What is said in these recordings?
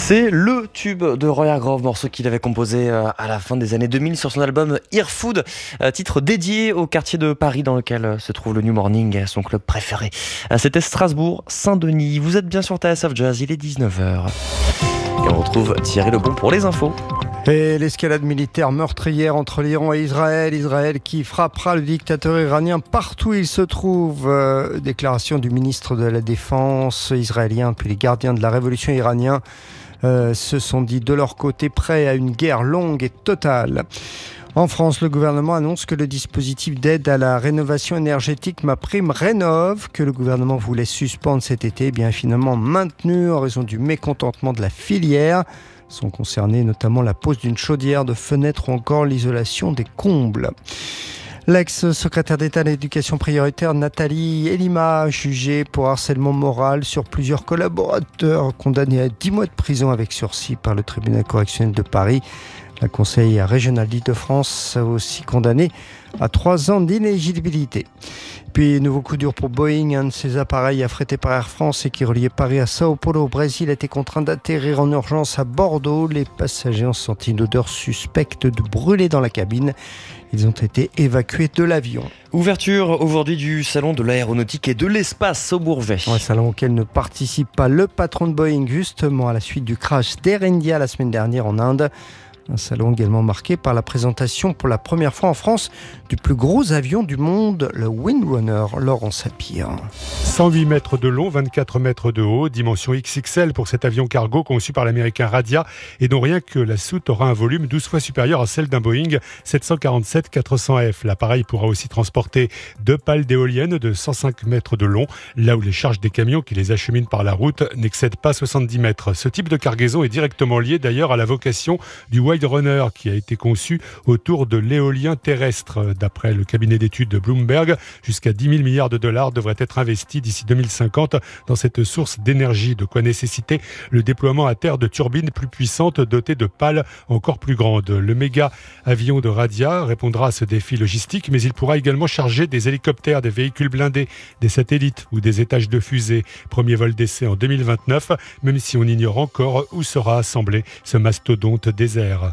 C'est le tube de Roy Hargrove, morceau qu'il avait composé à la fin des années 2000 sur son album Ear Food, titre dédié au quartier de Paris dans lequel se trouve le New Morning, son club préféré. C'était Strasbourg, Saint-Denis. Vous êtes bien sur TSF Jazz, il est 19h. Et on retrouve Thierry Lebon pour les infos. Et l'escalade militaire meurtrière entre l'Iran et Israël qui frappera le dictateur iranien partout où il se trouve. Déclaration du ministre de la Défense israélien, puis les gardiens de la révolution iranienne se sont dit de leur côté prêts à une guerre longue et totale. En France, le gouvernement annonce que le dispositif d'aide à la rénovation énergétique MaPrimeRénov', que le gouvernement voulait suspendre cet été, est bien finalement maintenu en raison du mécontentement de la filière. Sont concernés notamment la pose d'une chaudière de fenêtre ou encore l'isolation des combles. L'ex-secrétaire d'État à l'éducation prioritaire Nathalie Elima, jugée pour harcèlement moral sur plusieurs collaborateurs, condamnée à 10 mois de prison avec sursis par le tribunal correctionnel de Paris. La conseillère régionale d'Île-de-France a aussi condamné à 3 ans d'inéligibilité. Puis, nouveau coup dur pour Boeing, un de ses appareils affrétés par Air France et qui reliait Paris à Sao Paulo au Brésil a été contraint d'atterrir en urgence à Bordeaux. Les passagers ont senti une odeur suspecte de brûler dans la cabine. Ils ont été évacués de l'avion. Ouverture aujourd'hui du salon de l'aéronautique et de l'espace au Bourget. Un salon auquel ne participe pas le patron de Boeing, justement à la suite du crash d'Air India la semaine dernière en Inde. Un salon également marqué par la présentation pour la première fois en France du plus gros avion du monde, le Windrunner, Laurent Sapir. 108 mètres de long, 24 mètres de haut, dimension XXL pour cet avion cargo conçu par l'américain Radia et dont rien que la soute aura un volume 12 fois supérieur à celle d'un Boeing 747-400F. L'appareil pourra aussi transporter 2 pales d'éoliennes de 105 mètres de long, là où les charges des camions qui les acheminent par la route n'excèdent pas 70 mètres. Ce type de cargaison est directement lié d'ailleurs à la vocation du Windrunner qui a été conçu autour de l'éolien terrestre. D'après le cabinet d'études de Bloomberg, jusqu'à 10 000 milliards de dollars devraient être investis d'ici 2050 dans cette source d'énergie, de quoi nécessiter le déploiement à terre de turbines plus puissantes dotées de pales encore plus grandes. Le méga avion de Radia répondra à ce défi logistique, mais il pourra également charger des hélicoptères, des véhicules blindés, des satellites ou des étages de fusée. Premier vol d'essai en 2029, même si on ignore encore où sera assemblé ce mastodonte désert.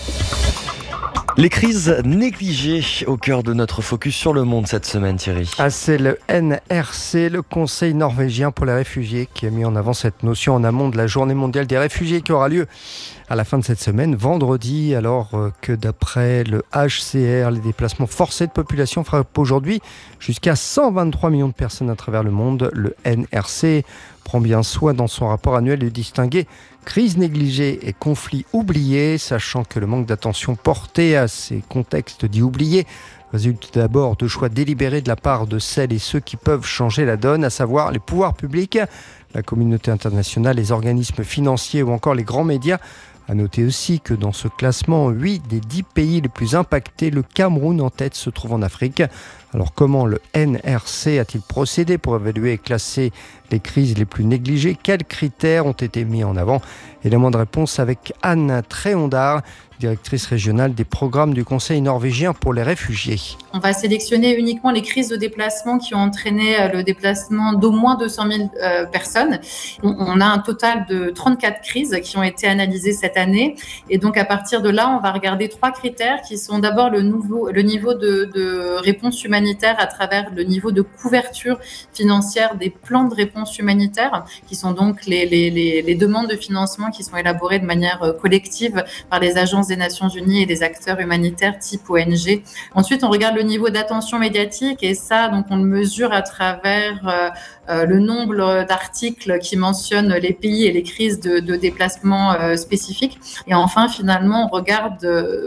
Les crises négligées au cœur de notre focus sur le monde cette semaine, Thierry. C'est le NRC, le Conseil norvégien pour les réfugiés, qui a mis en avant cette notion en amont de la Journée mondiale des réfugiés qui aura lieu à la fin de cette semaine, vendredi, alors que d'après le HCR, les déplacements forcés de population frappent aujourd'hui jusqu'à 123 millions de personnes à travers le monde. Le NRC prend bien soin dans son rapport annuel de distinguer crise négligée et conflit oublié, sachant que le manque d'attention porté à ces contextes dits oubliés résulte d'abord de choix délibérés de la part de celles et ceux qui peuvent changer la donne, à savoir les pouvoirs publics, la communauté internationale, les organismes financiers ou encore les grands médias. À noter aussi que dans ce classement, 8 des 10 pays les plus impactés, le Cameroun en tête se trouve en Afrique. Alors comment le NRC a-t-il procédé pour évaluer et classer les crises les plus négligées? Quels critères ont été mis en avant? Élément de réponse avec Anne Tréondard, directrice régionale des programmes du Conseil norvégien pour les réfugiés. On va sélectionner uniquement les crises de déplacement qui ont entraîné le déplacement d'au moins 200 000 personnes. On a un total de 34 crises qui ont été analysées cette année. Et donc, à partir de là, on va regarder 3 critères qui sont d'abord le niveau de réponse humanitaire à travers le niveau de couverture financière des plans de réponse humanitaire, qui sont donc les demandes de financement qui sont élaborées de manière collective par les agences des Nations Unies et des acteurs humanitaires type ONG. Ensuite, on regarde le niveau d'attention médiatique et ça, donc on le mesure à travers le nombre d'articles qui mentionnent les pays et les crises de déplacement spécifiques. Et enfin, finalement, on regarde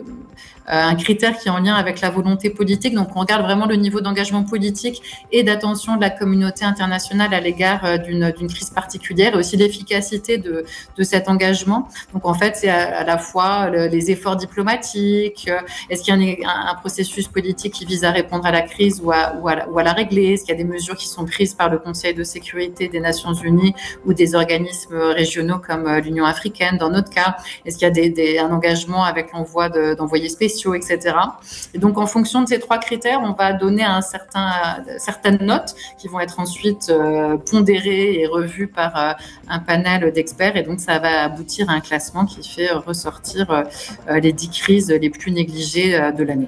un critère qui est en lien avec la volonté politique. Donc, on regarde vraiment le niveau d'engagement politique et d'attention de la communauté internationale à l'égard d'une crise particulière et aussi l'efficacité de cet engagement. Donc, en fait, c'est à la fois les efforts diplomatiques, est-ce qu'il y a un processus politique qui vise à répondre à la crise ou à la régler, est-ce qu'il y a des mesures qui sont prises par le Conseil de sécurité des Nations Unies ou des organismes régionaux comme l'Union africaine dans notre cas, est-ce qu'il y a un engagement avec l'envoi d'envoyés spéciaux spéciaux, etc. Et donc, en fonction de ces 3 critères, on va donner certaines notes qui vont être ensuite pondérées et revues par un panel d'experts. Et donc, ça va aboutir à un classement qui fait ressortir les 10 crises les plus négligées de l'année.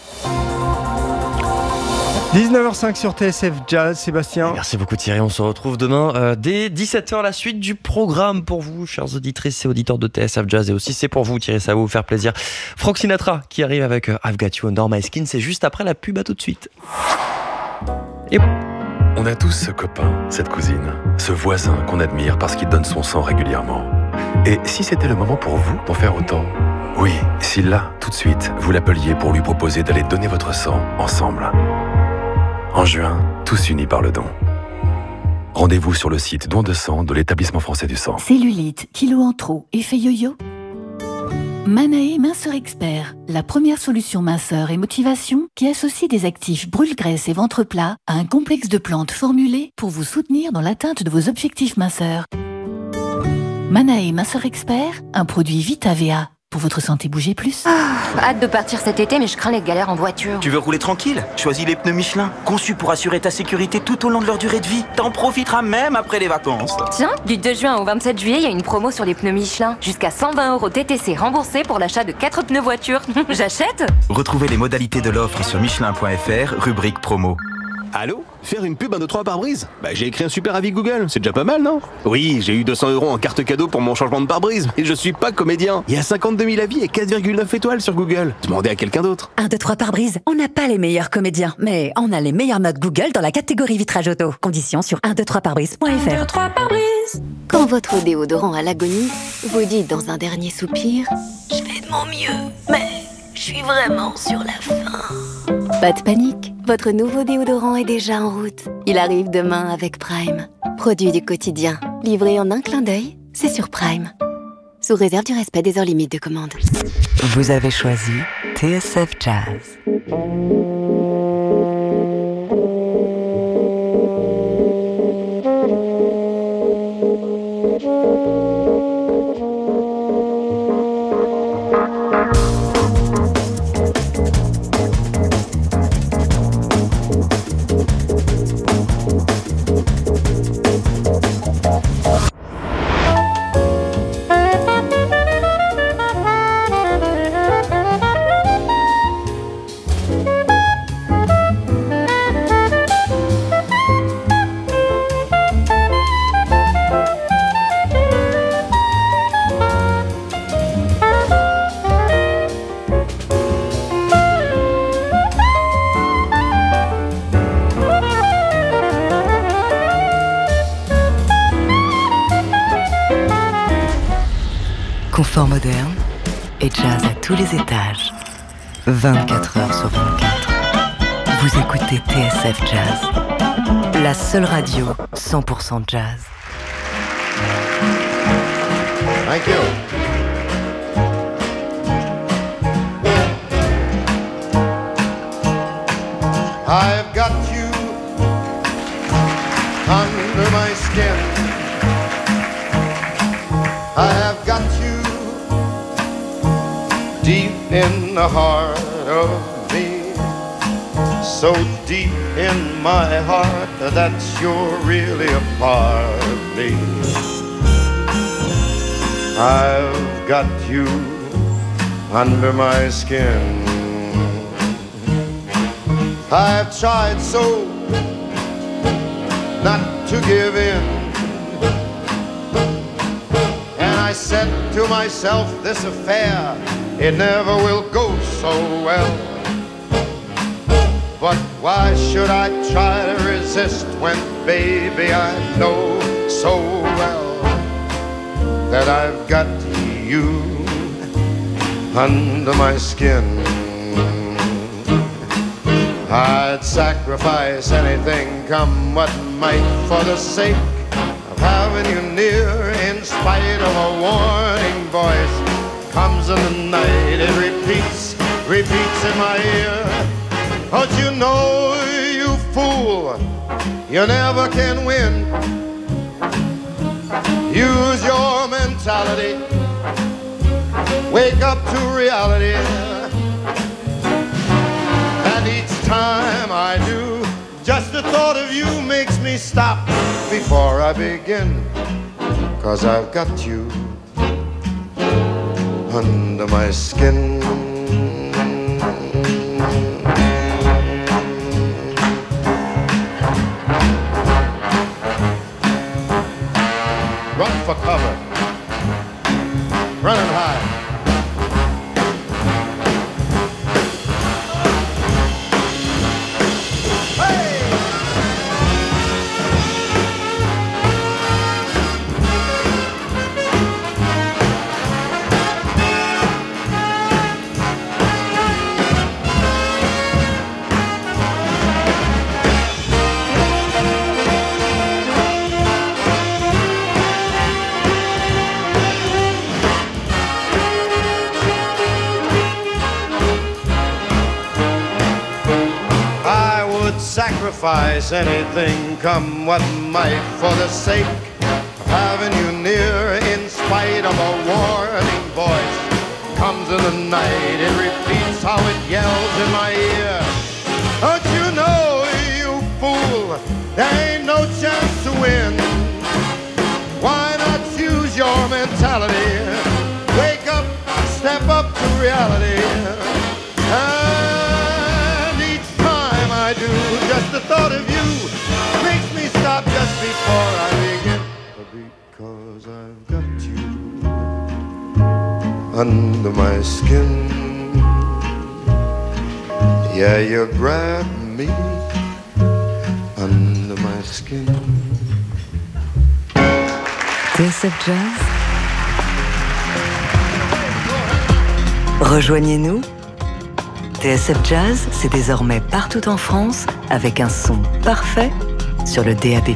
19h05 sur TSF Jazz, Sébastien. Merci beaucoup Thierry, on se retrouve demain dès 17h, la suite du programme pour vous, chers auditrices et auditeurs de TSF Jazz, et aussi c'est pour vous Thierry, ça va vous faire plaisir. Frank Sinatra qui arrive avec I've Got You Under My Skin, c'est juste après la pub, à tout de suite. Et... On a tous ce copain, cette cousine, ce voisin qu'on admire parce qu'il donne son sang régulièrement. Et si c'était le moment pour vous d'en faire autant ? Oui, si là, tout de suite, vous l'appeliez pour lui proposer d'aller donner votre sang ensemble. En juin, tous unis par le don. Rendez-vous sur le site Don de sang de l'Établissement français du sang. Cellulite, kilo en trop, effet yo-yo. Manae Minceur Expert, la première solution minceur et motivation qui associe des actifs brûle-graisse et ventre plat à un complexe de plantes formulées pour vous soutenir dans l'atteinte de vos objectifs minceurs. Manae Minceur Expert, un produit Vitavea. Pour votre santé, bougez plus. Hâte de partir cet été, mais je crains les galères en voiture. Tu veux rouler tranquille ? Choisis les pneus Michelin, conçus pour assurer ta sécurité tout au long de leur durée de vie. T'en profiteras même après les vacances. Tiens, du 2 juin au 27 juillet, il y a une promo sur les pneus Michelin. Jusqu'à 120 € TTC remboursés pour l'achat de 4 pneus voiture. J'achète ? Retrouvez les modalités de l'offre sur michelin.fr, rubrique promo. Allô ? Faire une pub 1, 2, 3 pare-brise ? J'ai écrit un super avis Google, c'est déjà pas mal, non ? Oui, j'ai eu 200 € en carte cadeau pour mon changement de pare-brise, mais je suis pas comédien. Il y a 52 000 avis et 4,9 étoiles sur Google. Demandez à quelqu'un d'autre. 1, 2, 3 pare-brise, on n'a pas les meilleurs comédiens, mais on a les meilleures notes Google dans la catégorie vitrage auto. Conditions sur 123parbrise.fr. 1, 2, 3 pare-brise. Quand votre déodorant a l'agonie, vous dites dans un dernier soupir « Je fais de mon mieux, mais je suis vraiment sur la fin ». Pas de panique, votre nouveau déodorant est déjà en route. Il arrive demain avec Prime. Produit du quotidien, livré en un clin d'œil, c'est sur Prime. Sous réserve du respect des heures limites de commande. Vous avez choisi TSF Jazz. Confort moderne et jazz à tous les étages. 24 heures sur 24. Vous écoutez TSF Jazz. La seule radio 100% jazz. Thank you. I've got you under my skin. I have got you deep in the heart of me, so deep in my heart that you're really a part of me. I've got you under my skin. I've tried so not to give in, and I said to myself, this affair, it never will go so well. But why should I try to resist when, baby, I know so well that I've got you under my skin. I'd sacrifice anything, come what might, for the sake of having you near. In spite of a warning voice comes in the night, it repeats in my ear. But you know, you fool, you never can win. Use your mentality, wake up to reality. Just the thought of you makes me stop before I begin. 'Cause I've got you under my skin. Run for cover, run and hide. Sacrifice anything, come what might, for the sake of having you near. In spite of a warning voice comes in the night, it repeats how it yells in my ear. Don't you know, you fool, there ain't no chance to win. Why not use your mentality? Wake up, step up to reality. Just the thought of you makes me stop just before I begin. Because I've got you under my skin. Yeah, you grab me under my skin. TSF Jazz. Rejoignez-nous. TSF Jazz, c'est désormais partout en France avec un son parfait sur le DAB+.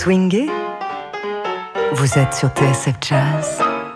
swinguer? Vous êtes sur TSF Jazz.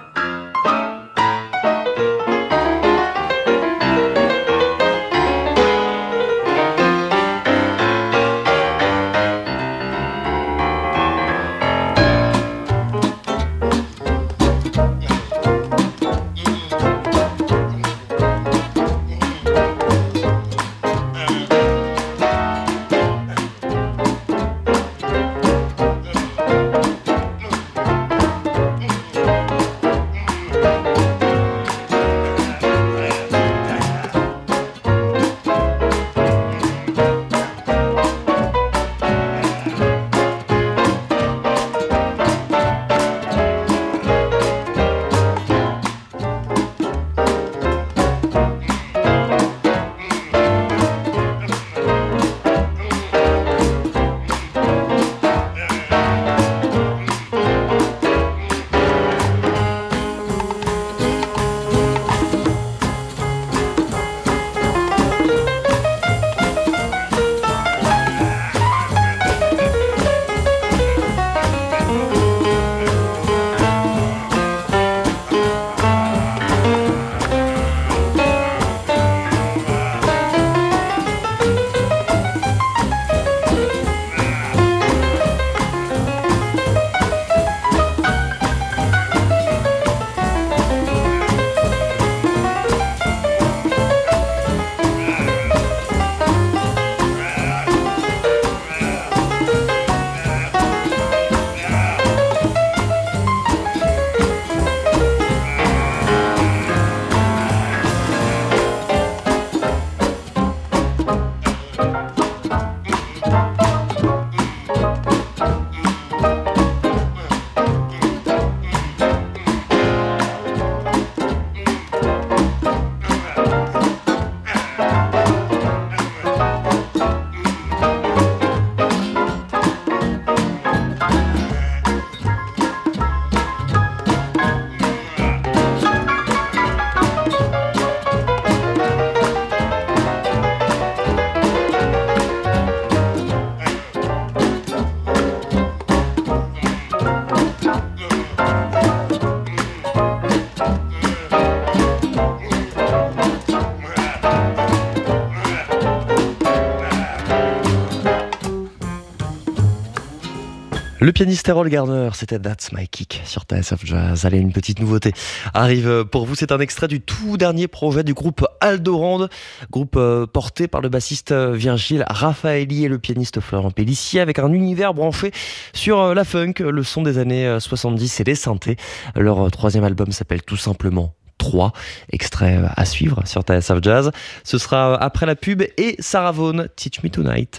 Le pianiste Errol Garner, c'était That's My Kick sur TSF Jazz. Allez, une petite nouveauté arrive pour vous. C'est un extrait du tout dernier projet du groupe Aldorand, groupe porté par le bassiste Virgile Raffaelli et le pianiste Florent Pellissier, avec un univers branché sur la funk, le son des années 70 et les synthés. Leur troisième album s'appelle tout simplement 3, extrait à suivre sur TSF Jazz. Ce sera après la pub et Sarah Vaughan, Teach Me Tonight.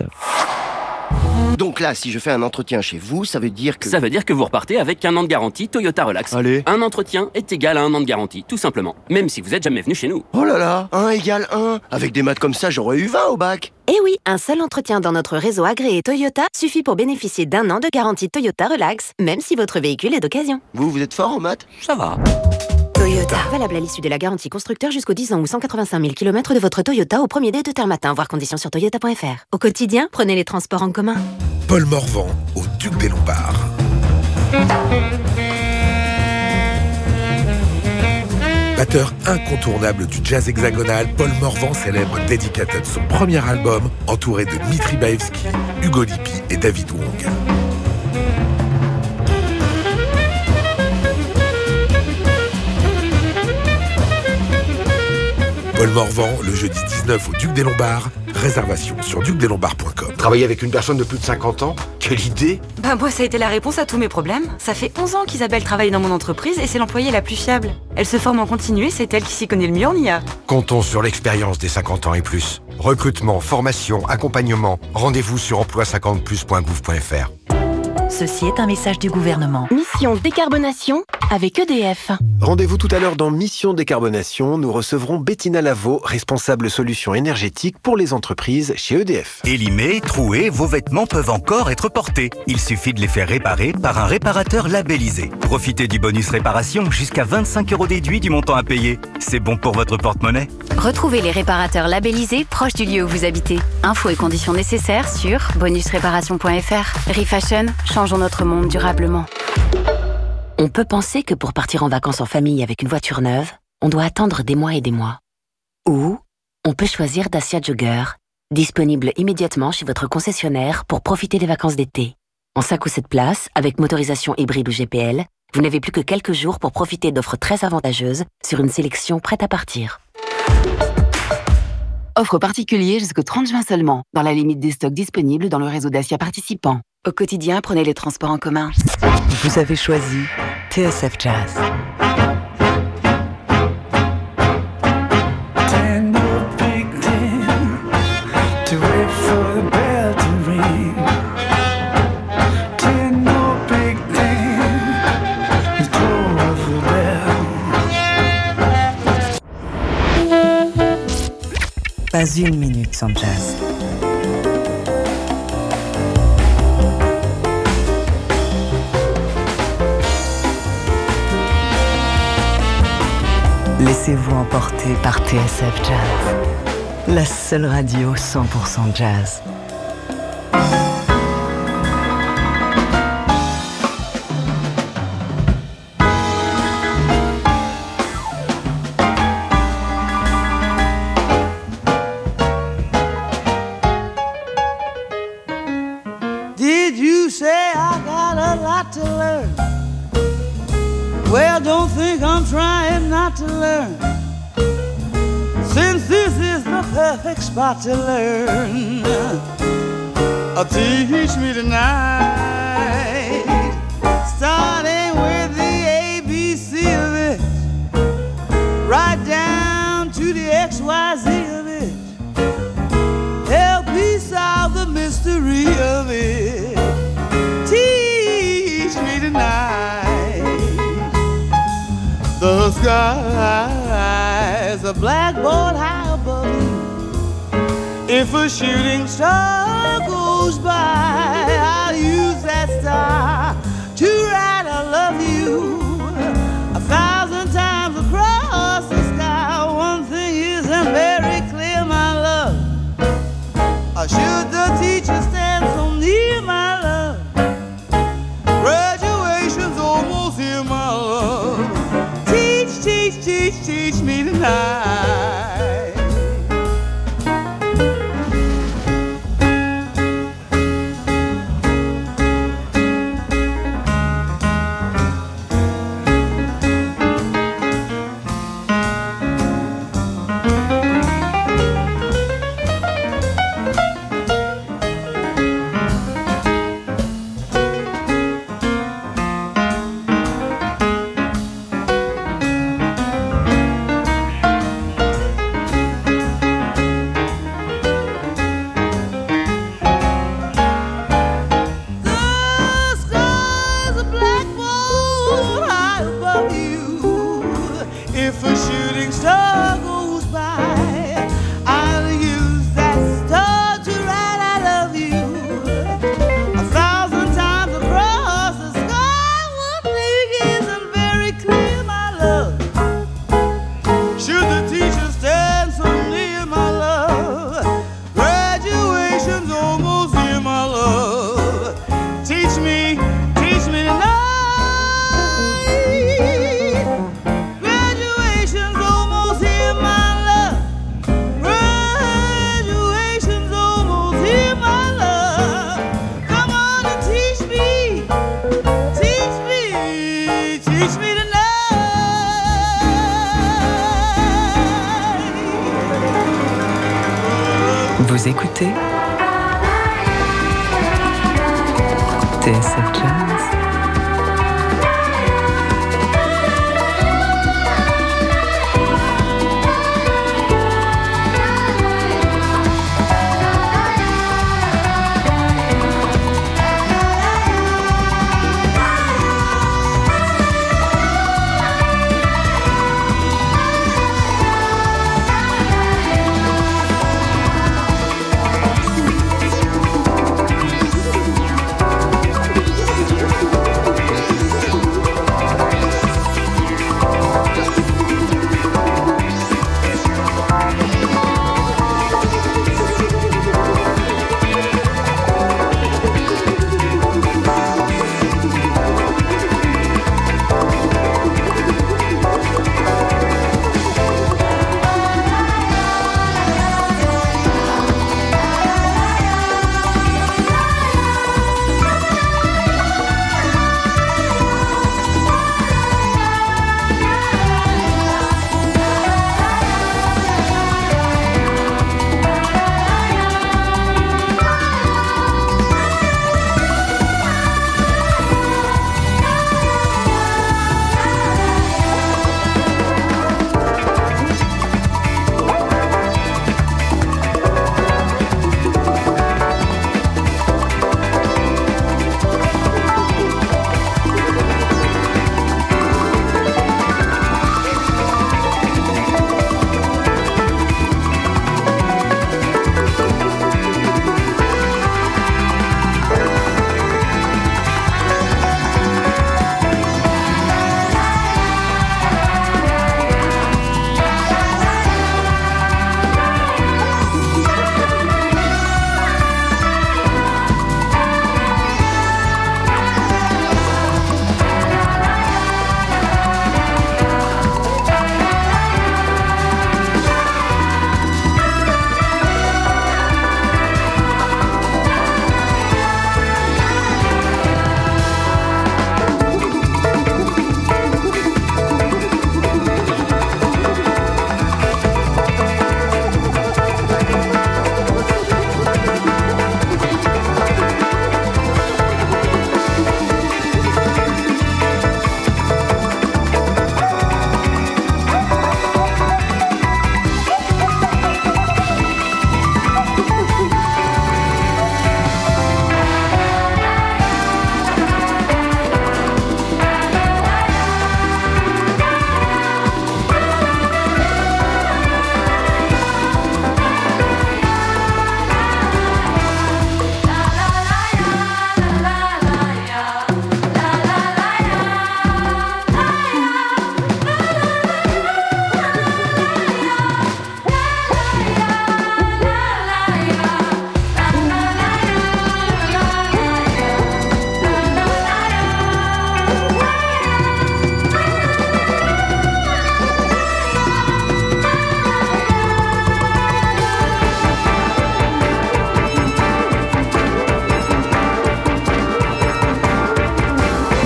Donc là, si je fais un entretien chez vous, ça veut dire que... Ça veut dire que vous repartez avec 1 an de garantie Toyota Relax. Allez. Un entretien est égal à 1 an de garantie, tout simplement. Même si vous êtes jamais venu chez nous. Oh là là, 1 égale 1. Avec des maths comme ça, j'aurais eu 20 au bac. Eh oui, un seul entretien dans notre réseau agréé Toyota suffit pour bénéficier d'1 an de garantie Toyota Relax, même si votre véhicule est d'occasion. Vous êtes fort en maths? Ça va. Toyota. Valable à l'issue de la garantie constructeur jusqu'aux 10 ans ou 185 000 km de votre Toyota au premier dé de terme matin. Voir conditions sur toyota.fr. Au quotidien, prenez les transports en commun. Paul Morvan, au Duc des Lombards. Batteur incontournable du jazz hexagonal, Paul Morvan célèbre Dedicated, son premier album, entouré de Dmitri Baevski, Hugo Lippi et David Wong. Paul Morvan, le jeudi 19 au Duc des Lombards. Réservation sur ducdeslombards.com. Travailler avec une personne de plus de 50 ans? Quelle idée! Moi, ça a été la réponse à tous mes problèmes. Ça fait 11 ans qu'Isabelle travaille dans mon entreprise et c'est l'employée la plus fiable. Elle se forme en continu et c'est elle qui s'y connaît le mieux en IA. Comptons sur l'expérience des 50 ans et plus. Recrutement, formation, accompagnement. Rendez-vous sur emploi50plus.gouv.fr. Ceci est un message du gouvernement. Mission décarbonation, avec EDF. Rendez-vous tout à l'heure dans Mission Décarbonation. Nous recevrons Bettina Lavaux, responsable solutions énergétiques pour les entreprises chez EDF. Élimés, troués, vos vêtements peuvent encore être portés. Il suffit de les faire réparer par un réparateur labellisé. Profitez du bonus réparation, jusqu'à 25 € déduit du montant à payer. C'est bon pour votre porte-monnaie. Retrouvez les réparateurs labellisés proches du lieu où vous habitez. Infos et conditions nécessaires sur bonusréparation.fr. Refashion, changeons notre monde durablement. On peut penser que pour partir en vacances en famille avec une voiture neuve, on doit attendre des mois et des mois. Ou on peut choisir Dacia Jogger, disponible immédiatement chez votre concessionnaire pour profiter des vacances d'été. En 5 ou 7 places, avec motorisation hybride ou GPL, vous n'avez plus que quelques jours pour profiter d'offres très avantageuses sur une sélection prête à partir. Offre particulier jusqu'au 30 juin seulement, dans la limite des stocks disponibles dans le réseau Dacia participant. Au quotidien, prenez les transports en commun. Vous avez choisi TSF Jazz. Pas une minute sans jazz. Laissez-vous emporter par TSF Jazz, la seule radio 100% jazz. Did you say I got a lot to learn? Well, don't think I'm trying not to learn, since this is the perfect spot to learn. Teach me tonight, starting with the ABC of it, right down to the XYZ of it. Help me solve the mystery of it. Teach me tonight. The sky's a blackboard high above you. If a shooting star goes by, I'll use that star to write I love you 1,000 times across the sky. One thing isn't very clear, my love. Should the teacher stand so near, my love? Graduation's almost here, my love. Teach me tonight. Vous écoutez TSF Jazz.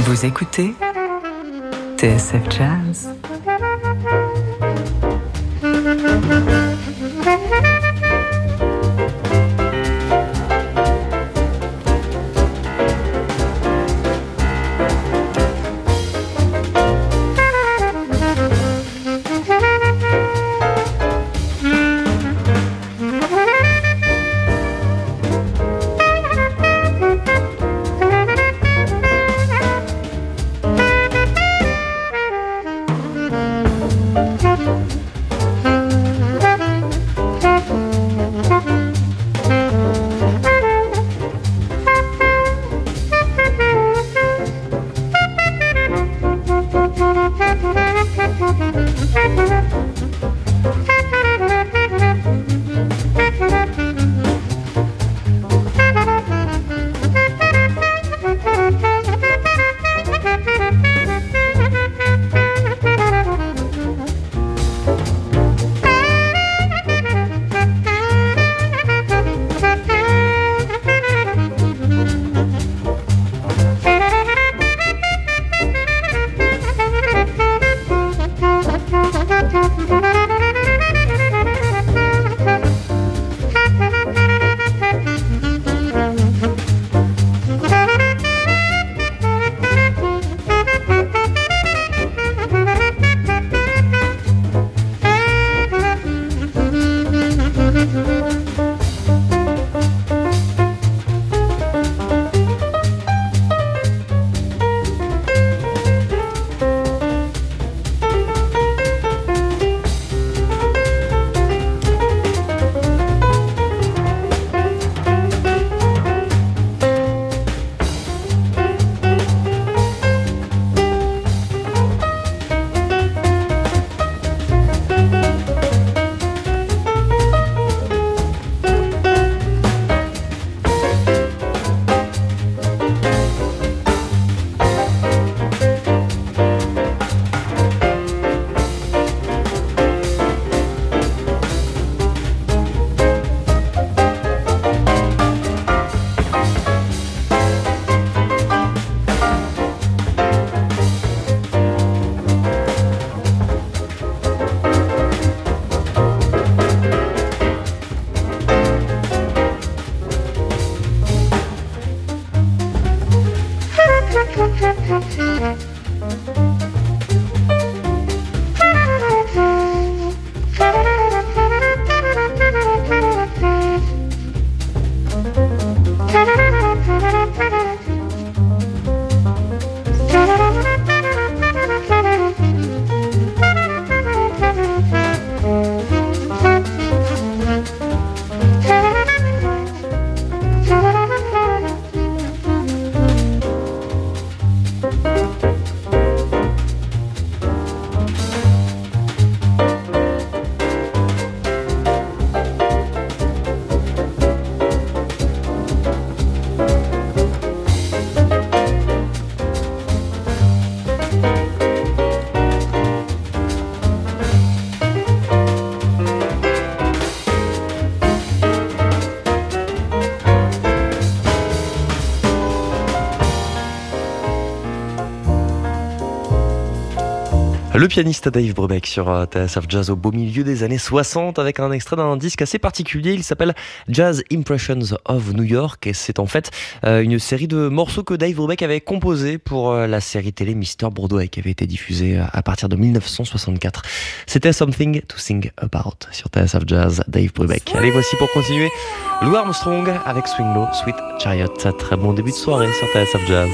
Vous écoutez TSF Jazz. Le pianiste Dave Brubeck sur TSF Jazz au beau milieu des années 60 avec un extrait d'un disque assez particulier. Il s'appelle Jazz Impressions of New York et c'est en fait une série de morceaux que Dave Brubeck avait composés pour la série télé Mr. Broadway qui avait été diffusée à partir de 1964. C'était Something to Sing About sur TSF Jazz, Dave Brubeck. Allez, voici pour continuer Lou Armstrong avec Swing Low, Sweet Chariot. Très bon début de soirée sur TSF Jazz.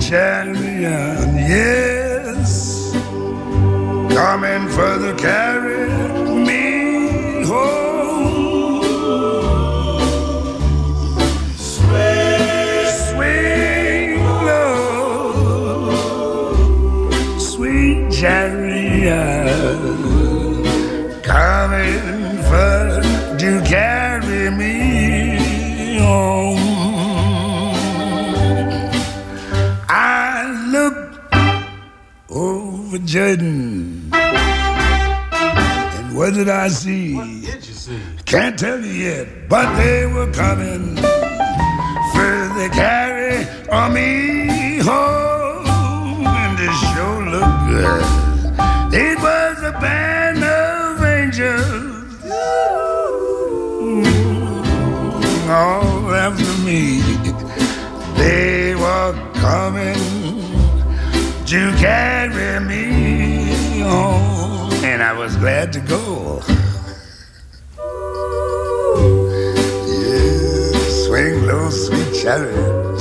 chariot, yes, coming for the carry me home. Swing low, sweet chariot, coming for to carry me home. Over Jordan, and what did I see? What did you see? Can't tell you yet, but they were coming for the carry on me home, and the show looked good. It was a band of angels all after me. They were coming to carry me home, and I was glad to go. Yeah, swing low, sweet chariot.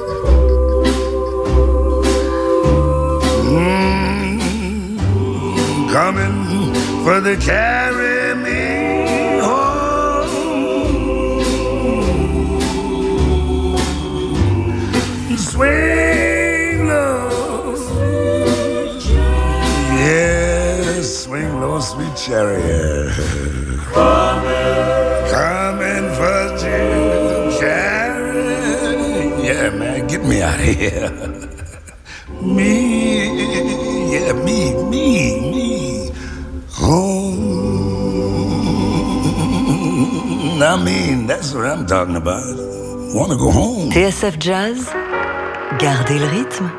Coming for the carry me home. Swing low. Yes, swing low, sweet chariot. Coming for you, chariot. Yeah, man, get me out of here. Me, yeah, me. Home. I mean, that's what I'm talking about. Wanna go home. TSF Jazz, gardez le rythme.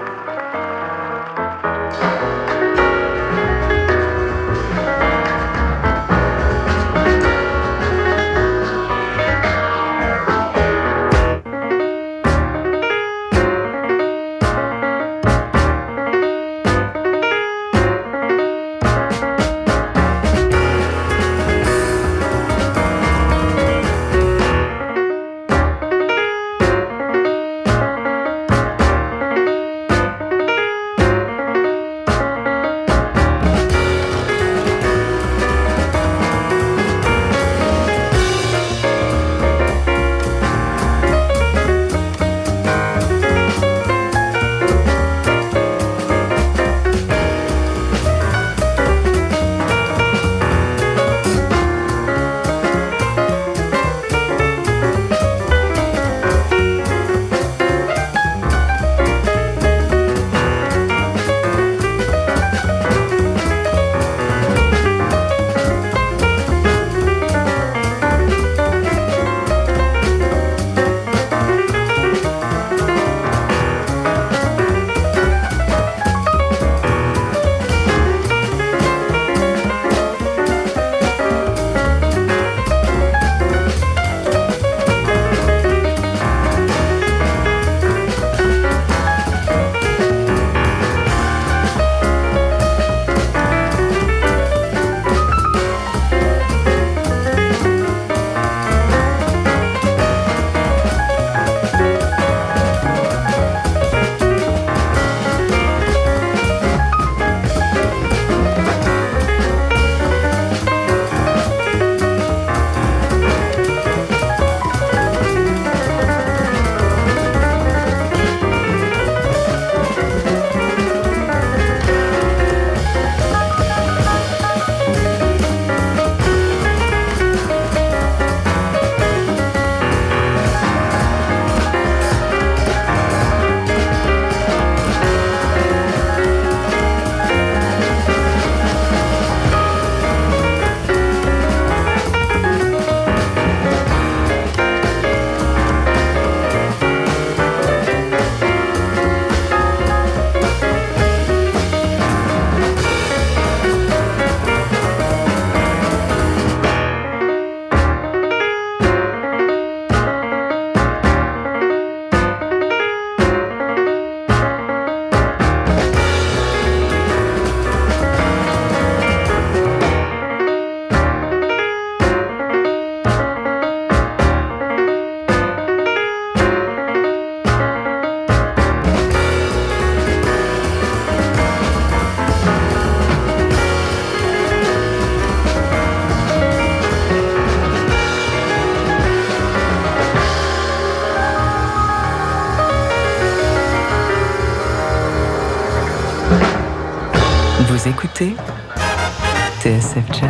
écoutez TSF Jazz.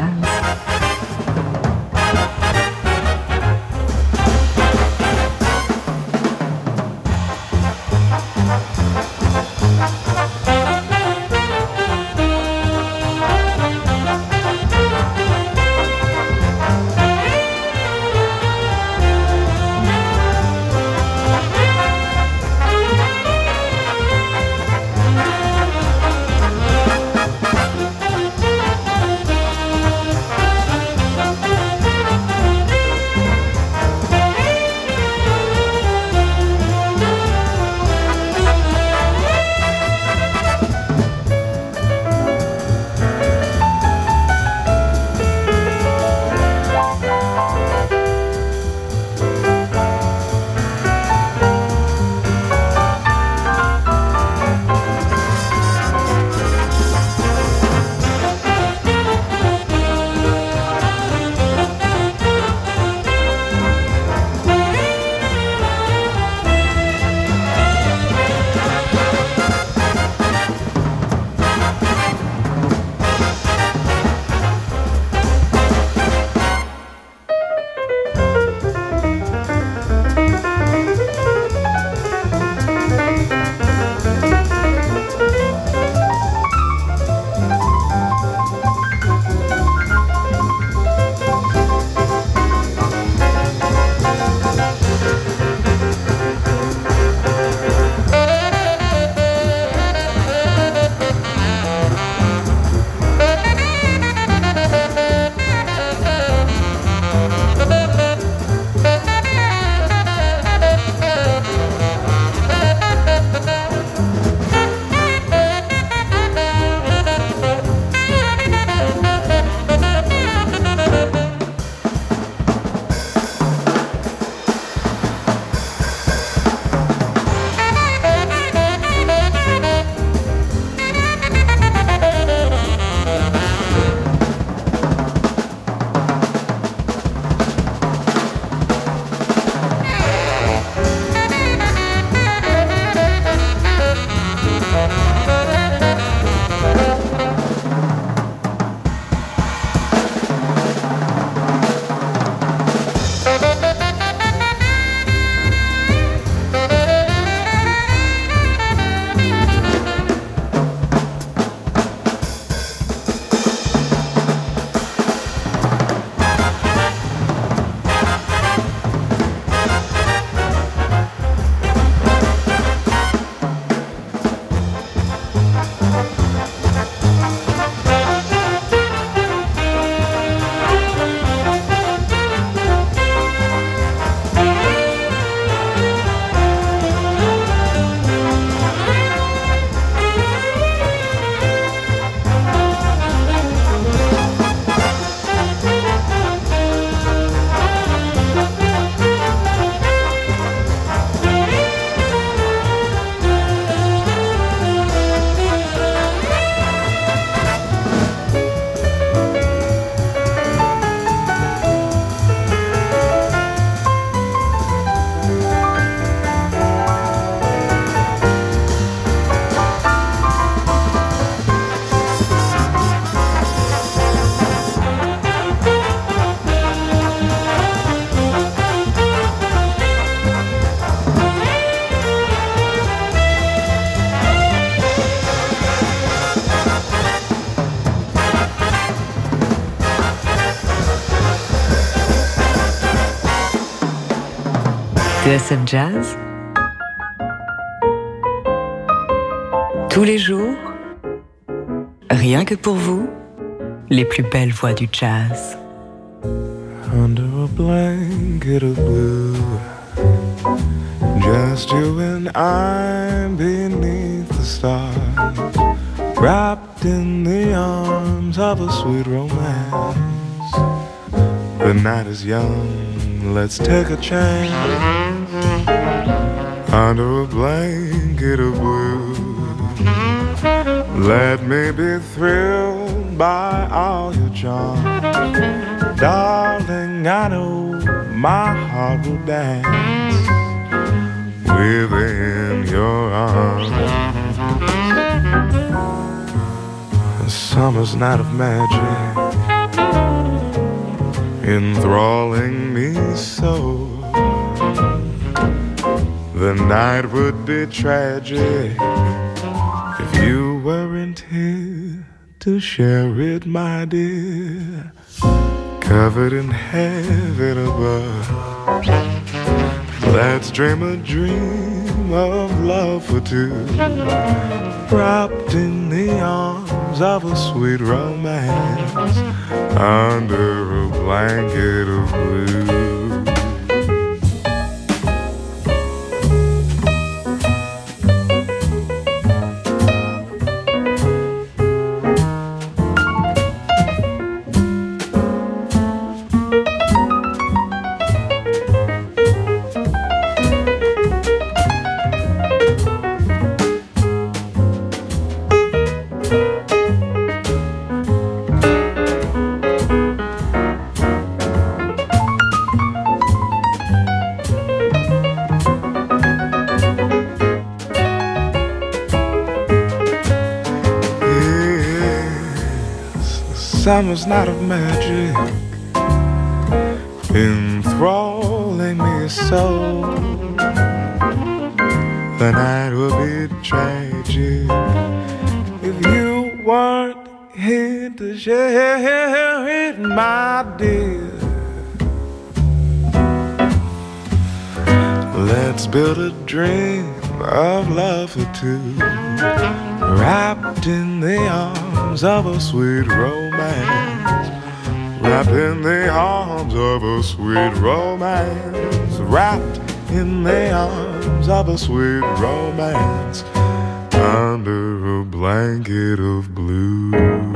TSF Jazz, tous les jours, rien que pour vous, les plus belles voix du jazz. Under a blanket of blue, just you and I beneath the stars, wrapped in the arms of a sweet romance. The night is young, let's take a chance. Under a blanket of blue, let me be thrilled by all your charm. Darling, I know my heart will dance within your arms. summer's night of magic, enthralling me so. The night would be tragic if you weren't here to share it, my dear. Covered in heaven above, let's dream a dream of love for two, wrapped in the arms of a sweet romance, under a blanket of blue. Summer's night of magic, enthralling me so. The night will be tragic if you weren't here to share it, my dear. Let's build a dream of love for two, wrapped in the arms of a sweet romance, wrapped in the arms of a sweet romance, wrapped in the arms of a sweet romance, under a blanket of blue.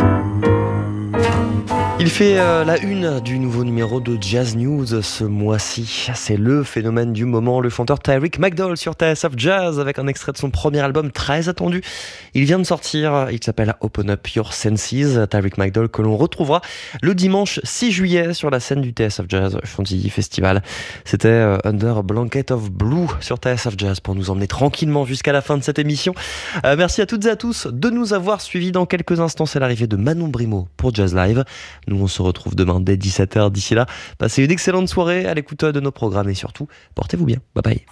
Il fait la une du nouveau numéro de Jazz News ce mois-ci. C'est le phénomène du moment, le chanteur Tyreek McDowell sur TSF Jazz avec un extrait de son premier album très attendu. Il vient de sortir, il s'appelle Open Up Your Senses. Tyreek McDowell que l'on retrouvera le dimanche 6 juillet sur la scène du TSF Jazz Chantilly Festival. C'était Under a Blanket of Blue sur TSF Jazz pour nous emmener tranquillement jusqu'à la fin de cette émission. Merci à toutes et à tous de nous avoir suivis. Dans quelques instants, c'est l'arrivée de Manon Brimo pour Jazz Live. Nous, on se retrouve demain dès 17h. D'ici là, passez une excellente soirée à l'écoute de nos programmes et surtout, portez-vous bien. Bye bye.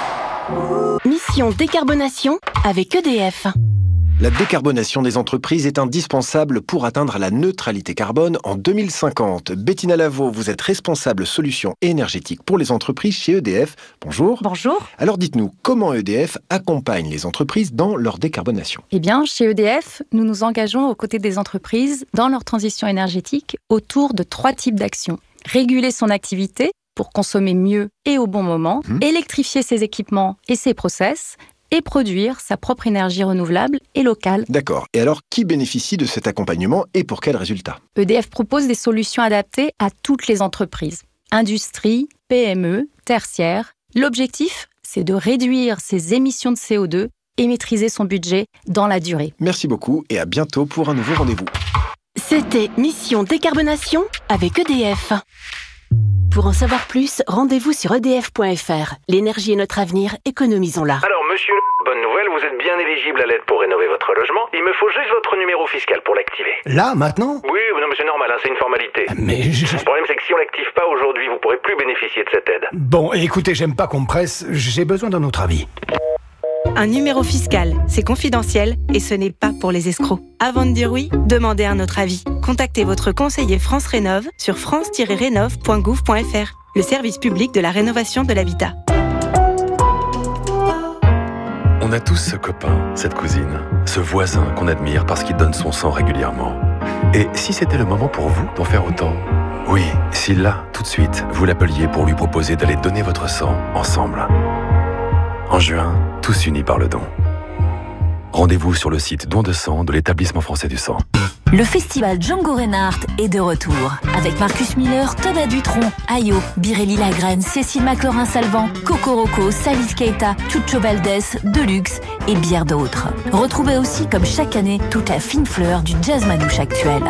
Mission décarbonation avec EDF. La décarbonation des entreprises est indispensable pour atteindre la neutralité carbone en 2050. Bettina Lavaux, vous êtes responsable solutions énergétiques pour les entreprises chez EDF. Bonjour. Bonjour. Alors dites-nous, comment EDF accompagne les entreprises dans leur décarbonation ? Eh bien, chez EDF, nous nous engageons aux côtés des entreprises dans leur transition énergétique autour de 3 types d'actions. Réguler son activité pour consommer mieux et au bon moment, électrifier ses équipements et ses process, et produire sa propre énergie renouvelable et locale. D'accord. Et alors, qui bénéficie de cet accompagnement et pour quels résultats ? EDF propose des solutions adaptées à toutes les entreprises. Industrie, PME, tertiaire. L'objectif, c'est de réduire ses émissions de CO2 et maîtriser son budget dans la durée. Merci beaucoup et à bientôt pour un nouveau rendez-vous. C'était Mission Décarbonation avec EDF. Pour en savoir plus, rendez-vous sur edf.fr. L'énergie est notre avenir, économisons-la. Alors monsieur, bonne nouvelle, vous êtes bien éligible à l'aide pour rénover votre logement. Il me faut juste votre numéro fiscal pour l'activer. Là, maintenant ? Oui, non mais c'est normal, c'est une formalité. Mais Le problème c'est que si on l'active pas aujourd'hui, vous pourrez plus bénéficier de cette aide. Bon, écoutez, j'aime pas qu'on me presse, j'ai besoin d'un autre avis. Un numéro fiscal, c'est confidentiel et ce n'est pas pour les escrocs. Avant de dire oui, demandez un autre avis. Contactez votre conseiller France Rénov sur france-rénov.gouv.fr, le service public de la rénovation de l'habitat. On a tous ce copain, cette cousine, ce voisin qu'on admire parce qu'il donne son sang régulièrement. Et si c'était le moment pour vous d'en faire autant ? Oui, si là, tout de suite, vous l'appeliez pour lui proposer d'aller donner votre sang ensemble. En juin, tous unis par le don. Rendez-vous sur le site Don de sang de l'Établissement français du sang. Le festival Django Reinhardt est de retour. Avec Marcus Miller, Thomas Dutronc, Ayo, Birelli Lagrène, Cécile McLaurin-Salvant, Coco Rocco, Salis Keita, Chucho Valdés, Deluxe et bien d'autres. Retrouvez aussi, comme chaque année, toute la fine fleur du jazz manouche actuel.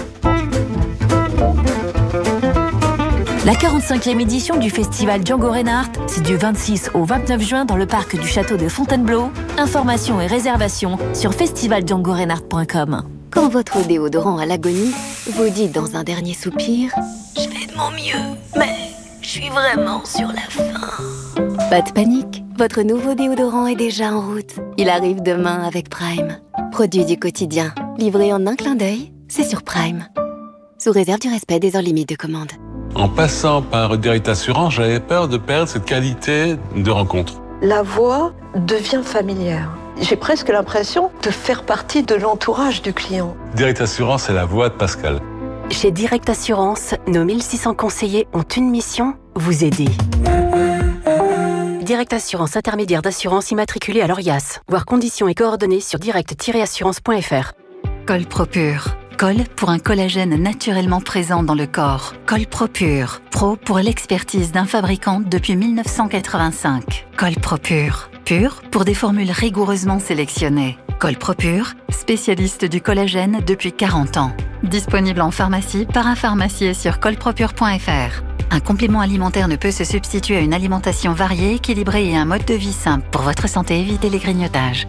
La 45e édition du festival Django Reinhardt, c'est du 26 au 29 juin dans le parc du château de Fontainebleau. Informations et réservations sur festivaldjangoreinhardt.com. Quand votre déodorant à l'agonie vous dit dans un dernier soupir « Je fais de mon mieux, mais je suis vraiment sur la fin ». Pas de panique, votre nouveau déodorant est déjà en route. Il arrive demain avec Prime. Produit du quotidien, livré en un clin d'œil, c'est sur Prime. Sous réserve du respect des heures limites de commande. En passant par Direct Assurance, j'avais peur de perdre cette qualité de rencontre. La voix devient familière. J'ai presque l'impression de faire partie de l'entourage du client. Direct Assurance, c'est la voix de Pascal. Chez Direct Assurance, nos 1600 conseillers ont une mission, vous aider. Direct Assurance, intermédiaire d'assurance immatriculée à l'ORIAS. Voir conditions et coordonnées sur direct-assurance.fr. Colpropure. Col pour un collagène naturellement présent dans le corps. Colpropure. Pro pour l'expertise d'un fabricant depuis 1985. Colpropure. Pur pour des formules rigoureusement sélectionnées. Colpropure, spécialiste du collagène depuis 40 ans. Disponible en pharmacie, parapharmacie et sur colpropure.fr. Un complément alimentaire ne peut se substituer à une alimentation variée, équilibrée et un mode de vie simple. Pour votre santé, évitez les grignotages.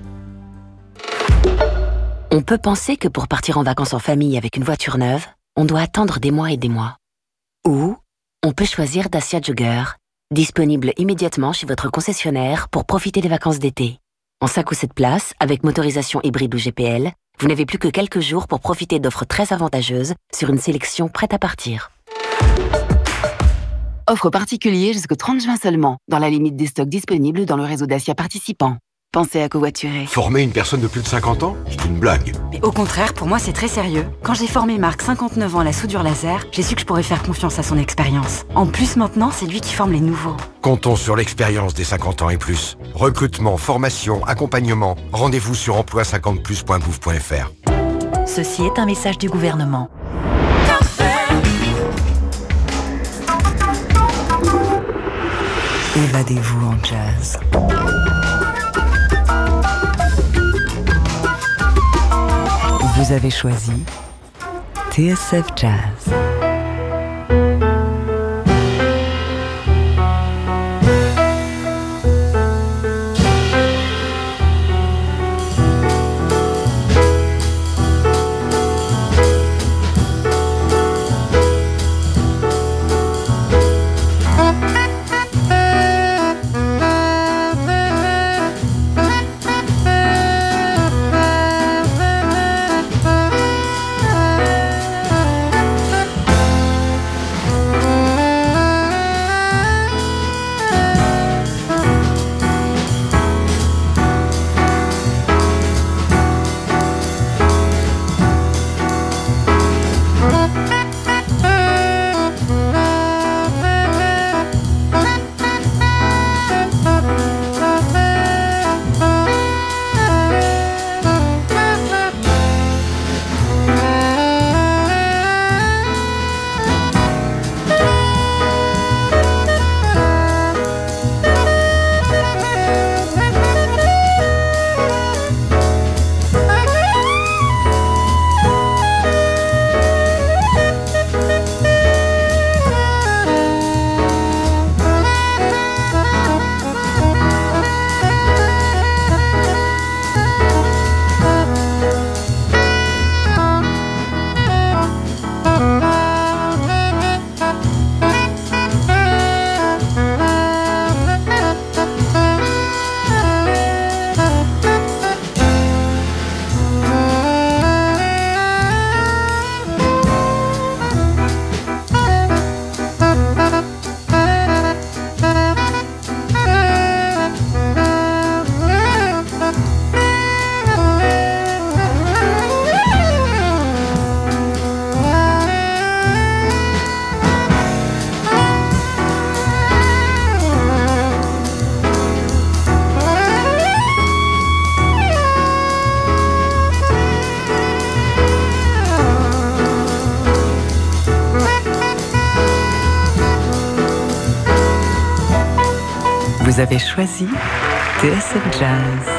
On peut penser que pour partir en vacances en famille avec une voiture neuve, on doit attendre des mois et des mois. Ou on peut choisir Dacia Jogger, disponible immédiatement chez votre concessionnaire pour profiter des vacances d'été. En 5 ou 7 places, avec motorisation hybride ou GPL, vous n'avez plus que quelques jours pour profiter d'offres très avantageuses sur une sélection prête à partir. Offre particulière jusqu'au 30 juin seulement, dans la limite des stocks disponibles dans le réseau Dacia participant. Pensez à covoiturer. Former une personne de plus de 50 ans, c'est une blague. Mais au contraire, pour moi, c'est très sérieux. Quand j'ai formé Marc, 59 ans, à la soudure laser, j'ai su que je pourrais faire confiance à son expérience. En plus, maintenant, c'est lui qui forme les nouveaux. Comptons sur l'expérience des 50 ans et plus. Recrutement, formation, accompagnement. Rendez-vous sur emploi50plus.gouv.fr. Ceci est un message du gouvernement. Évadez-vous en jazz. Vous avez choisi TSF Jazz. Vous avez choisi TSF Jazz.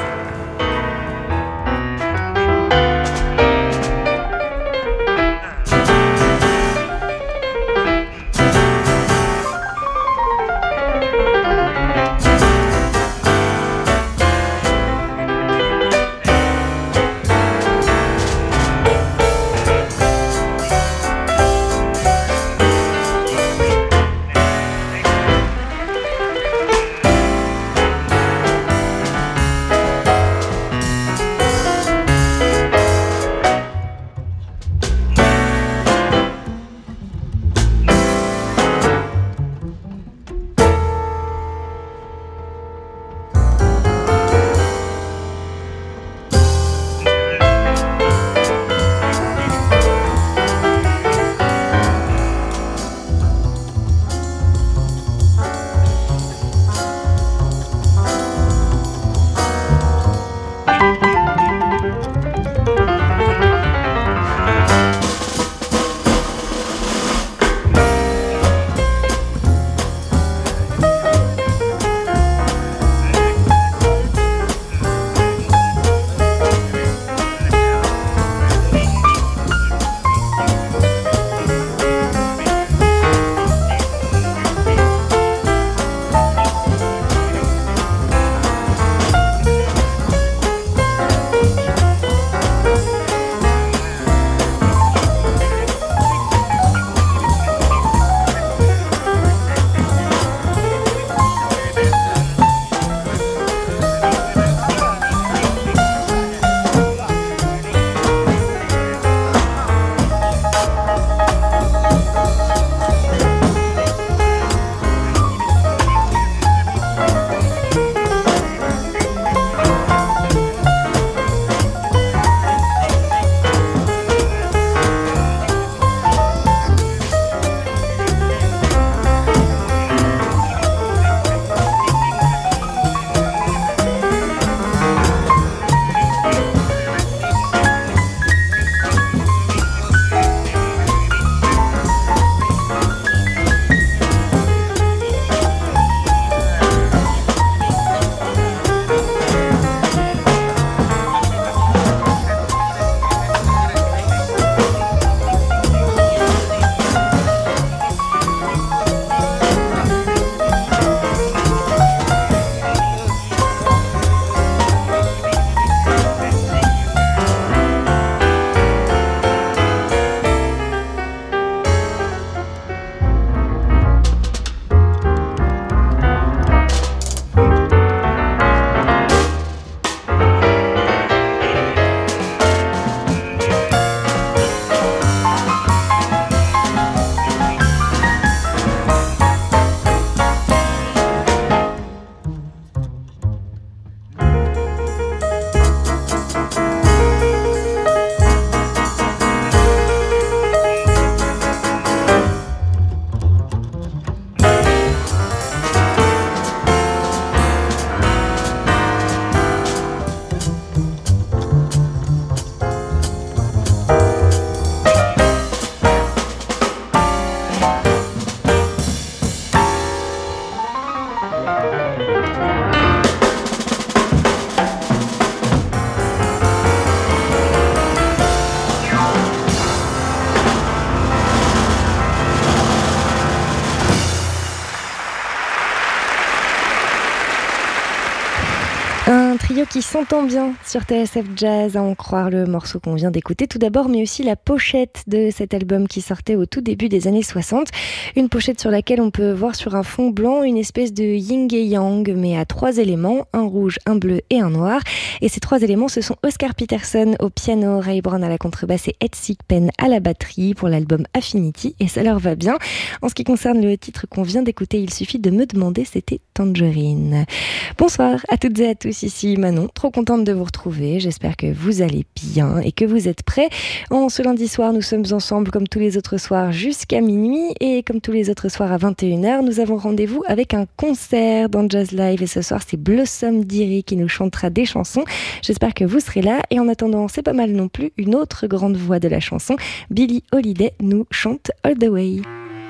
Trio qui s'entend bien sur TSF Jazz, à en croire le morceau qu'on vient d'écouter tout d'abord, mais aussi la pochette de cet album qui sortait au tout début des années 60. Une pochette sur laquelle on peut voir sur un fond blanc une espèce de yin et yang, mais à 3 éléments, un rouge, un bleu et un noir. Et ces 3 éléments, ce sont Oscar Peterson au piano, Ray Brown à la contrebasse et Ed Thigpen à la batterie pour l'album Affinity, et ça leur va bien. En ce qui concerne le titre qu'on vient d'écouter, il suffit de me demander, c'était Tangerine. Bonsoir à toutes et à tous, ici Manon, trop contente de vous retrouver, j'espère que vous allez bien et que vous êtes prêts. En ce lundi soir, nous sommes ensemble comme tous les autres soirs jusqu'à minuit, et comme tous les autres soirs à 21h, nous avons rendez-vous avec un concert dans Jazz Live, et ce soir c'est Blossom Dearie qui nous chantera des chansons. J'espère que vous serez là, et en attendant, c'est pas mal non plus, une autre grande voix de la chanson, Billie Holiday, nous chante All the Way.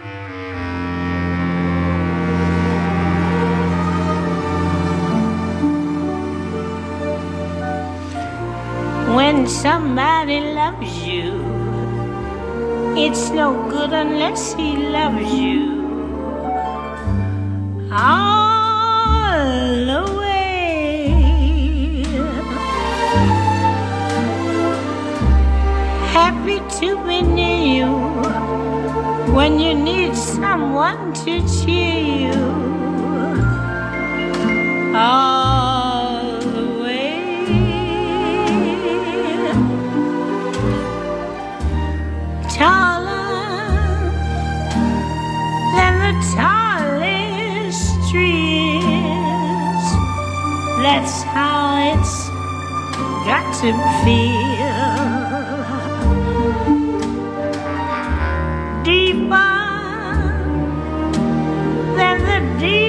When somebody loves you, it's no good unless he loves you all the way. Happy to be near you when you need someone to cheer you all the way. Taller than the tallest trees, that's how it's got to feel. Deeper than the deep